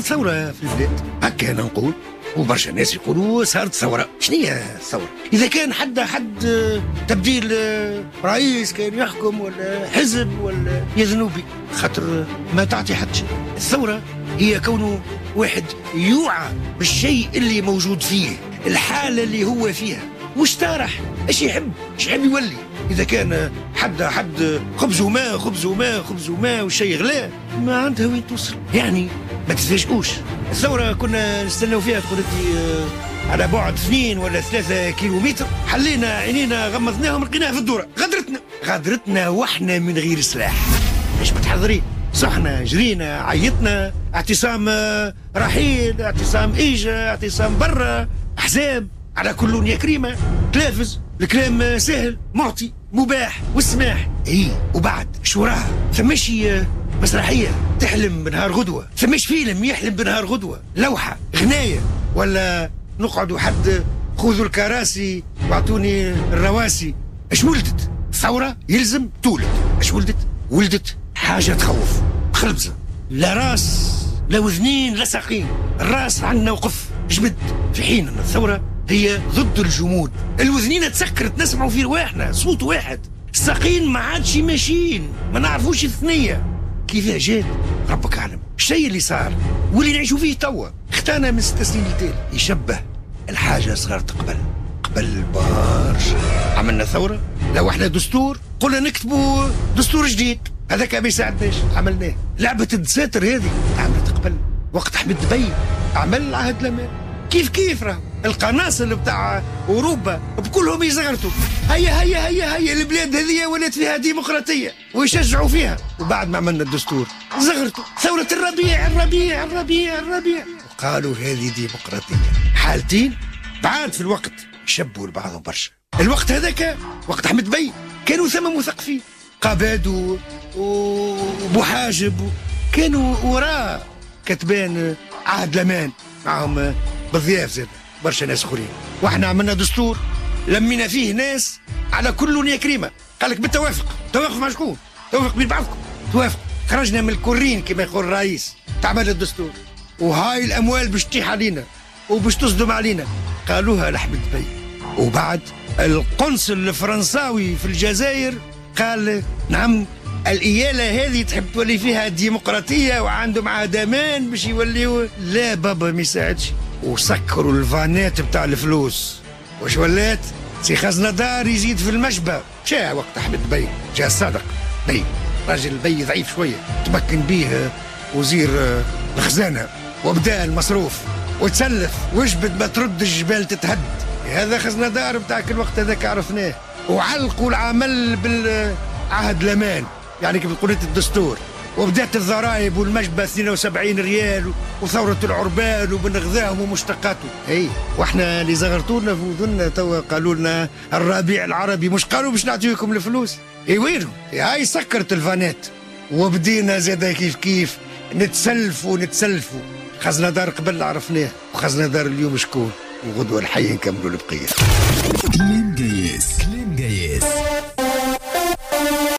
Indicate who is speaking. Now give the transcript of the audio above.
Speaker 1: ثورة في البلاد، هكا أنا نقول. وبرشا ناس يقولوا صارت ثورة. شنو هي الثورة؟ إذا كان حد تبديل رئيس كان يحكم ولا حزب ولا يذنوبي، خاطر ما تعطي حد شيء. الثورة هي كونه واحد يوعى بالشيء اللي موجود فيه، الحالة اللي هو فيها، مش تارح ايش يحب يولي. إذا كان حد خبز وماء خبز وماء خبز وماء والشيء غلا، ما عندها وين توصل. يعني ما تتفاجئوش، الثورة كنا نستناو فيها تقول على بعد 2 ولا 3 كيلومتر، حلينا عينينا غمضناهم لقيناها في الدورة. غادرتنا واحنا من غير سلاح. مش متحضرين، صحنا جرينا عيطنا، اعتصام رحيل، اعتصام ايجا، اعتصام برا، احزاب، على كل يا كريمة، تلافز، الكلام سهل معطي مباح والسماح. وبعد شو راها؟ فماشي مسرحية تحلم بنهار غدوة، فماش فيلم يحلم بنهار غدوة، لوحة غناية، ولا نقعدوا حد خذوا الكراسي واعطوني الرواسي. اش ولدت؟ ثورة يلزم تولد. اش ولدت حاجة تخوف، خلبزة، لا راس لا وذنين لا ساقين. الراس عندنا وقف جمد، في حين ان الثورة هي ضد الجمود. الوذنين تسكرت، نسمعوا في رواحنا صوت واحد. الساقين ما عادش ماشيين، ما نعرفوش الثنية. كيف جات ربك أعلم. الشيء اللي صار واللي نعيشوا فيه توا اختانا من 6 سنين لتالي يشبه الحاجة صغرت قبل برشا. عملنا ثورة، لوحنا دستور، قلنا نكتبوا دستور جديد، هذاك ما يساعدناش، عملناه. لعبة الدساتر هذه عملت قبل وقت حمد دبي، عمل عهد الأمان. كيف راه القناصل بتاع اوروبا بكلهم يزغرتوا. هيا البلاد هذه ولات فيها ديمقراطيه ويشجعوا فيها. وبعد ما عملنا الدستور زغرتوا ثوره الربيع، وقالوا هذه ديمقراطيه. حالتين بعاد في الوقت يشبهوا لبعضهم برشا. الوقت هذاك وقت احمد بي كانوا ثم مثقفين، قبادو وبوحاجب كانوا وراء كتبان عهد الامان معهم بالضياف زاد برشا ناس اخرين. واحنا عملنا دستور لمينا فيه ناس على كل يا كريمه. قال لك بالتوافق. توافق مع شكون؟ توافق بين بعضكم. توافق. خرجنا من الكورين كما يقول الرئيس تعمل الدستور، وهاي الاموال باش تطيح علينا وباش تصدم علينا. قالوها لأحمد بي. وبعد القنصل الفرنساوي في الجزائر قال نعم الإيالة هذه تحب تولي فيها ديمقراطية وعندهم عهد أمان باش يوليوا. لا بابا ما يساعدش. وسكروا الفانات بتاع الفلوس. وش ولات؟ سي خزنة دار يزيد في المشبع. جاء وقت أحمد بي، جاء صادق بي، راجل بي ضعيف شوية، تمكن به وزير الخزانة وبدأ المصروف وتسلف وجبد ما ترد الجبال تتهد. هذا خزنة دار بتاعك الوقت هذاك عرفناه. وعلقوا العمل بالعهد الأمان، يعني كيف قلت الدستور. وبدات الضرائب والمجبة 72 ريال وثورة العربان وبن غذاهم ومشتقاته. واحنا اللي زغرتونا في وذننا توا قالوا لنا الربيع العربي، مش قالوا باش نعطيكم الفلوس؟ وينهم؟ هاي سكرت الفانات وبدينا زادا كيف نتسلفوا. خزنة دار قبل عرفناه، وخزنة دار اليوم شكون؟ وغدوة الحي نكملوا البقية.